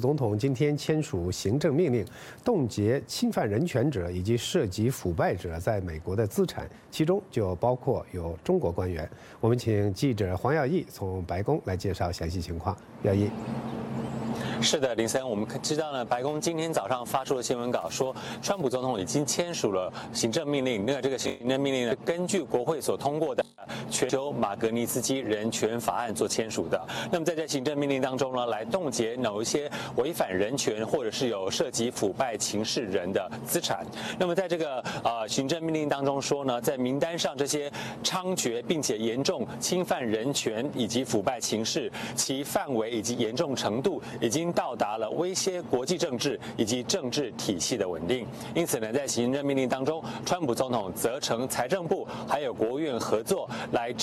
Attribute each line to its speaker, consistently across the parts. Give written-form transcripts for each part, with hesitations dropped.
Speaker 1: 总统今天签署行政命令，冻结侵犯人权者以及涉及腐败者在美国的资产，其中就包括有中国官员。我们请记者黄耀义从白宫来介绍详细情况。耀义。
Speaker 2: 是的，林森，我们知道呢，白宫今天早上发出了新闻稿，说川普总统已经签署了行政命令。这个行政命令呢，根据国会所通过的全球马格尼斯基人权法案做签署的。那么在这行政命令当中呢，来冻结某一些违反人权或者是有涉及腐败情事人的资产。那么在这个行政命令当中说呢，在名单上这些猖獗并且严重侵犯人权以及腐败情事，其范围以及严重程度已经到达了威胁国际政治以及政治体系的稳定。因此呢，在行政命令当中，川普总统责成财政部还有国务院合作来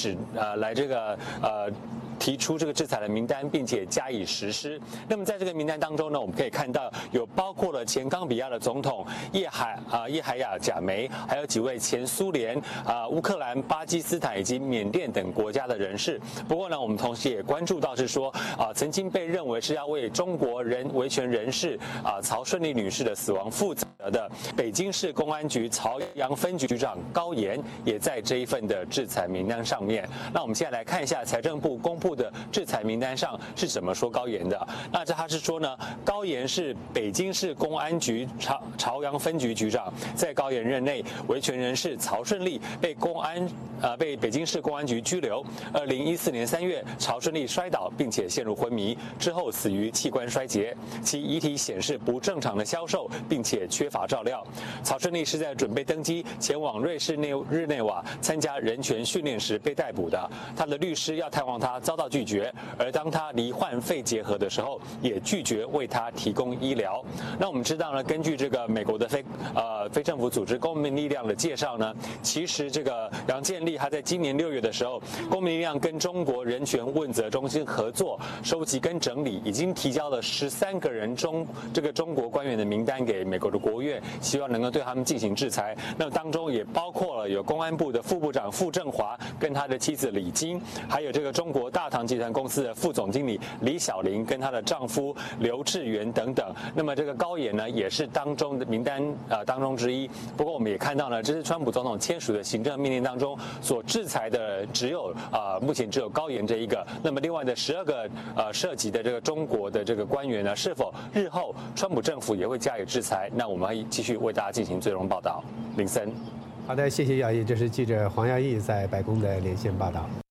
Speaker 2: 提出这个制裁的名单，并且加以实施。那么在这个名单当中呢，我们可以看到有包括了前冈比亚的总统叶海亚贾梅，还有几位前苏联、乌克兰、巴基斯坦以及缅甸等国家的人士。不过呢，我们同时也关注到是说曾经被认为是要为中国维权人士曹顺利女士的死亡负责的北京市公安局朝阳分局局长高岩，也在这一份的制裁名单上面。那我们现在来看一下财政部公布的制裁名单上是怎么说高岩的。那他是说呢，高岩是北京市公安局朝阳分局局长，在高岩任内，维权人士曹顺利被北京市公安局拘留。2014年3月，曹顺利摔倒并且陷入昏迷，之后死于器官衰竭，其遗体显示不正常的消瘦，并且缺乏照料。曹顺利是在准备登机前往瑞士日内瓦参加人权训练时被逮捕的。他的律师要探望他，遭到拒绝，而当他罹患肺结核的时候，也拒绝为他提供医疗。那我们知道呢，根据这个美国的非政府组织公民力量的介绍呢，其实这个杨建立他在今年6月的时候，公民力量跟中国人权问责中心合作，收集跟整理，已经提交了13个人这个中国官员的名单给美国的国务院，希望能够对他们进行制裁。那当中也包括了有公安部的副部长傅政华跟他的妻子李晶，还有这个中国大唐集团公司的副总经理李小玲跟她的丈夫刘志远等等。那么这个高岩呢，也是当中的名单当中之一。不过我们也看到呢，这是川普总统签署的行政命令当中所制裁的目前只有高岩这一个。那么另外的12个涉及的这个中国的这个官员呢，是否日后川普政府也会加以制裁？那我们会继续为大家进行最终报道。林森，
Speaker 1: 好的，谢谢耀义，这是记者黄耀义在白宫的连线报道。